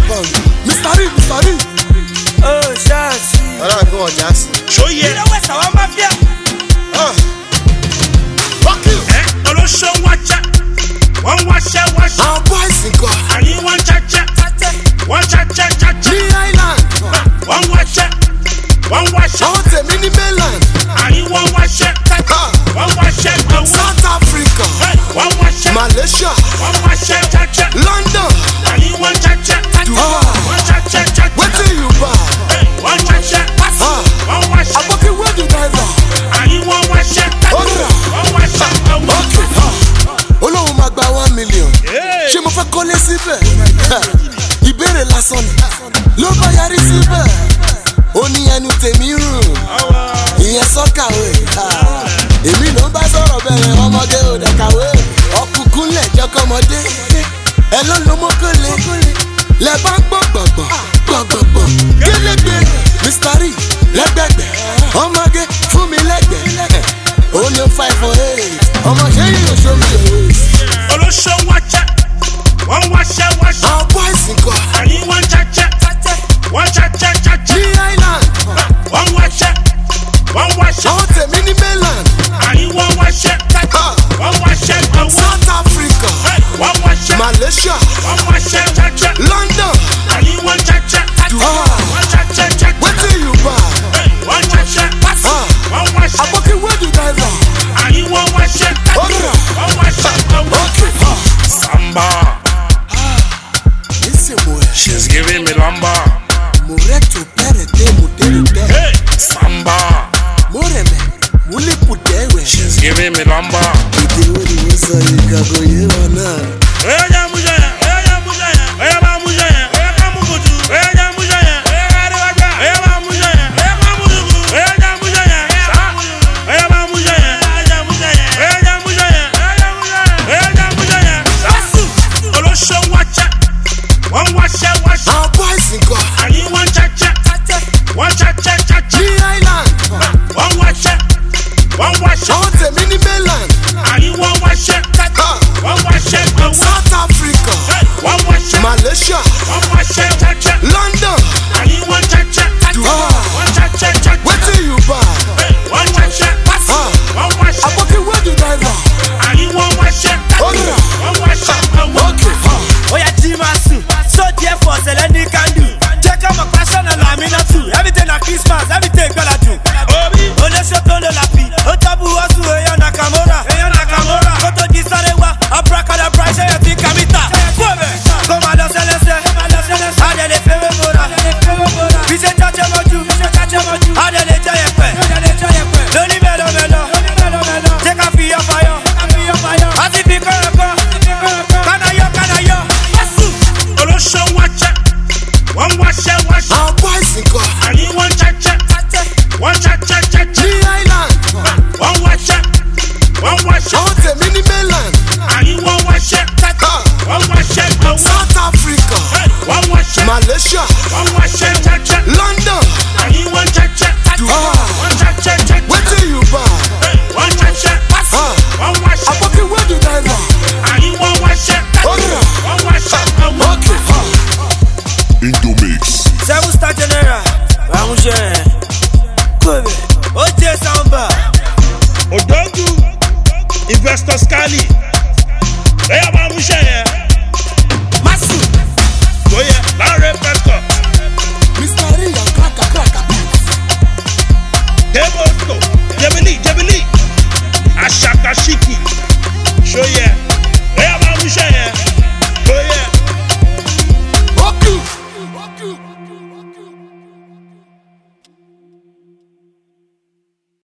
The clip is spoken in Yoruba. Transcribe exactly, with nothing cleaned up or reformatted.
bang. Mister Ri, Mister Ri. Oh, Shasi. Alright, go on, Jazz. Show ye. You know what's our mafia? Ah. Fuck you. Eh, Olo show watch out. One watch out, watch out. Our boys in God. And you want cha cha. One cha cha cha cha. Lee Island. One watch out. One watch I out. want a mini mainland. And you want watch out. Ah. One watch out. South Africa. One watch out. Malaysia. One watch out, cha cha. London. And you want cha cha. Ah. One cha cha cha. What do you buy? One cha cha. Ah. One watch I'm out. working with the driver. And you want watch out. Alright. One watch out. Okay. Olóhùn máa gba one million. Ṣé mo fẹ́ kọ́lé síbẹ̀? Ìbéèrè lásán ni. Ló bá yarí síbẹ̀. Ó ní ẹnu tèmi rùn. Ìyẹn sọ́kàwé. Èmi ló ń bá sọ̀rọ̀ bẹ̀rẹ̀ ọmọdé ò dẹ̀ kàwé. Ọkùnkùn lẹ̀ jọkọmọdé. Ẹ ló lo mọ́kànlé. Lẹ bá ń gbọ́ gbọ̀ngbọ̀n. Gbọ̀ngbọ̀ngbọ̀n. Gélégbé. Mister Ri lẹ́gbẹ̀gbẹ̀. Ọmọge fún mi lẹ́gbẹ̀ẹ́. Ó ní five for eight. Ọmọ ṣé yìí ò ṣomi òwe. Olo show watch out. One watch out, watch out. Our boys in God. And you want cha cha. One cha cha cha cha. Lee Island. One watch out. One watch I out. want a mini mainland. And you want watch out. Ah. One watch out. South Africa. One watch out. Malaysia. One watch out, cha cha. London. And you want cha cha. Ah. One cha cha cha. What do you buy? One cha cha. Ah. One watch I'm out. working with the driver. And you want watch out. Alright. One watch out. Okay. Samba. Listen, boy. She's giving me lamba. Moreto perete muterete. Hey, Samba. Moreme. Muli putewe. She's giving me lamba. Iti uri musa yikago yewana. Oya ya mujaya, oya ya mujaya, oya ba mujaya, oya ka mukutu, oya ya mujaya, oya ka rewaja, oya ba mujaya, oya ka mukutu, oya ya mujaya, oya ba mujaya, oya ya mujaya, oya ya mujaya, oya ya mujaya. Sasu, Olo show watch out. One watch out, watch out. Our boys in God. And you want cha cha. One cha cha cha cha. Lee Island. One watch out. One watch I out. want a mini mainland. And you want watch out. Ah. One watch out. South Africa. One watch out. Malaysia. One watch out, cha cha. London. And you want cha cha. Ah. One cha cha cha. What do you buy? One cha cha. Ah. One watch I'm out. working with the driver. And you want watch out. Alright. One watch out. Okay. Oya Jimasu, so dear for Seleni can do. Check out my passion and I'm in a two. Everything at Christmas, everything gonna do. Obi. Ole shoto le lapi, otabu wasu eya nakamora, eya nakamora. Koto di sarewa, abracadabra, say you think I'm it. Come on, let's let's let's. Ade le fewe mora, we say chacha moju, ade le jayepe, loni melo melo, take a fire fire, adi biko yako, kana yo kana yo. Olo show watch out. One watch out, watch out. Our boys in God. And you want cha cha. One cha cha cha cha. Lee Island. One watch out. One watch I out. want a mini mainland. And you want watch out. Ah. One watch out. South Africa. One watch out. Malaysia. One watch out, cha cha. London. And you want cha cha. Ah. One cha cha cha. What do you buy? One cha cha. Ah. One watch I'm out. working with the driver. And you want watch out. Alright. One watch out. Okay. Indomix. Seven star general, Ramuje, Kobe, Oje Samba, Odogu, Investor Scali. Hey, I'm